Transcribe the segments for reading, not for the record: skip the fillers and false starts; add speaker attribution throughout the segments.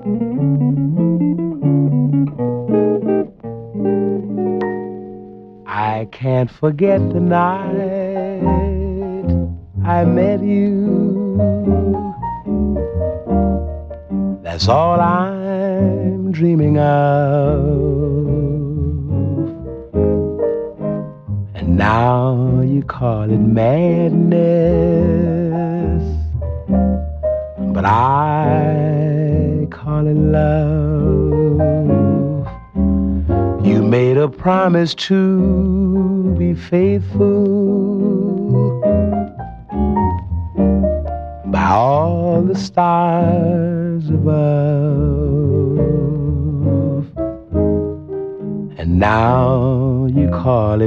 Speaker 1: I can't forget the night I met you. That's all I'm dreaming of. And now you call it madness, but I call it love. You made a promise to be faithful by all the stars above. And now you call it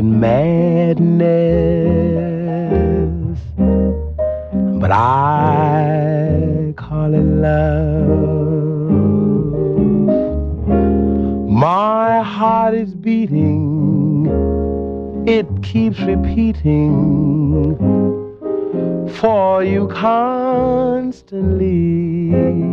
Speaker 1: madness, but I call it love. My heart is beating, it keeps repeating for you constantly.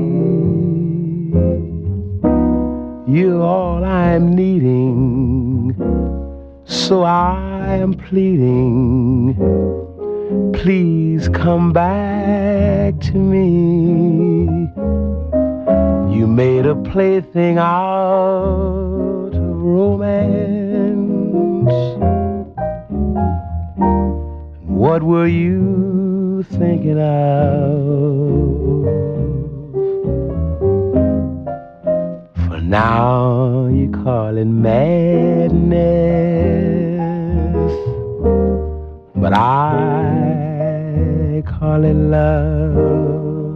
Speaker 1: You're all I'm needing, so I am pleading, please come back to me. You made a plaything out of romance. What were you thinking of? For now you call it madness, but I call it love.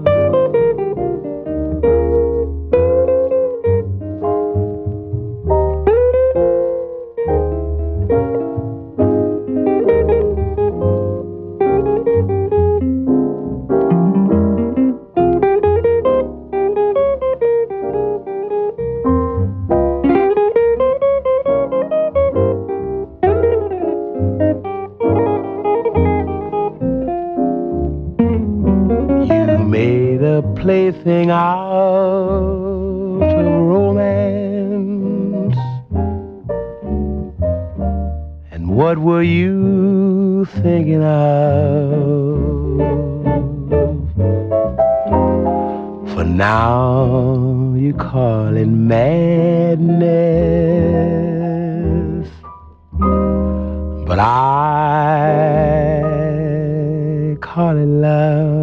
Speaker 1: Plaything out of romance. And what were you thinking of? For now you call it madness, but I call it love.